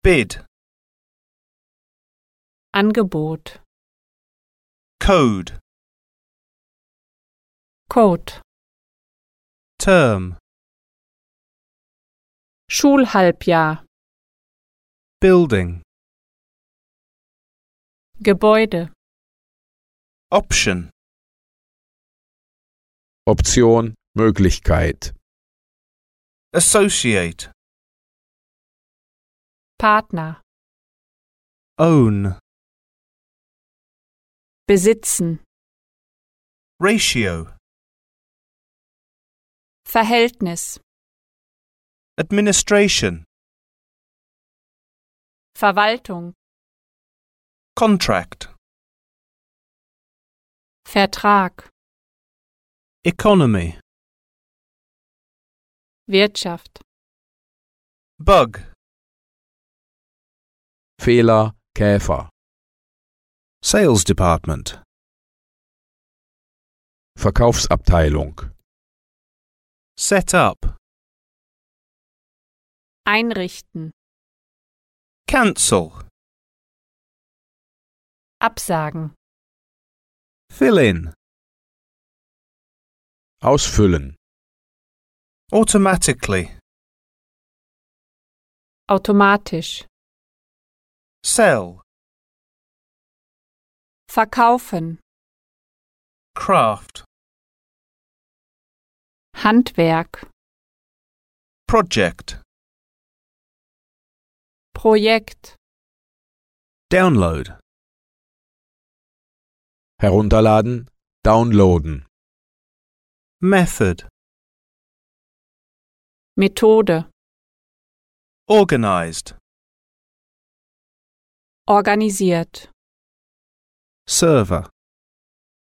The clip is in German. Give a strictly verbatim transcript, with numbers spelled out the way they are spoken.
Bid. Angebot. Code. Code. Term. Schulhalbjahr. Building. Gebäude. Option. Option, Möglichkeit. Associate. Partner. Own. Besitzen. Ratio. Verhältnis. Administration. Verwaltung. Contract. Vertrag. Economy. Wirtschaft. Bug. Fehler, Käfer. Sales department. Verkaufsabteilung. Set up. Einrichten. Cancel. Absagen. Fill in. Ausfüllen. Automatically. Automatisch. Sell. Verkaufen. Craft. Handwerk. Project. Projekt. Download. Herunterladen, downloaden. Method. Methode. Organized. Organisiert. Server.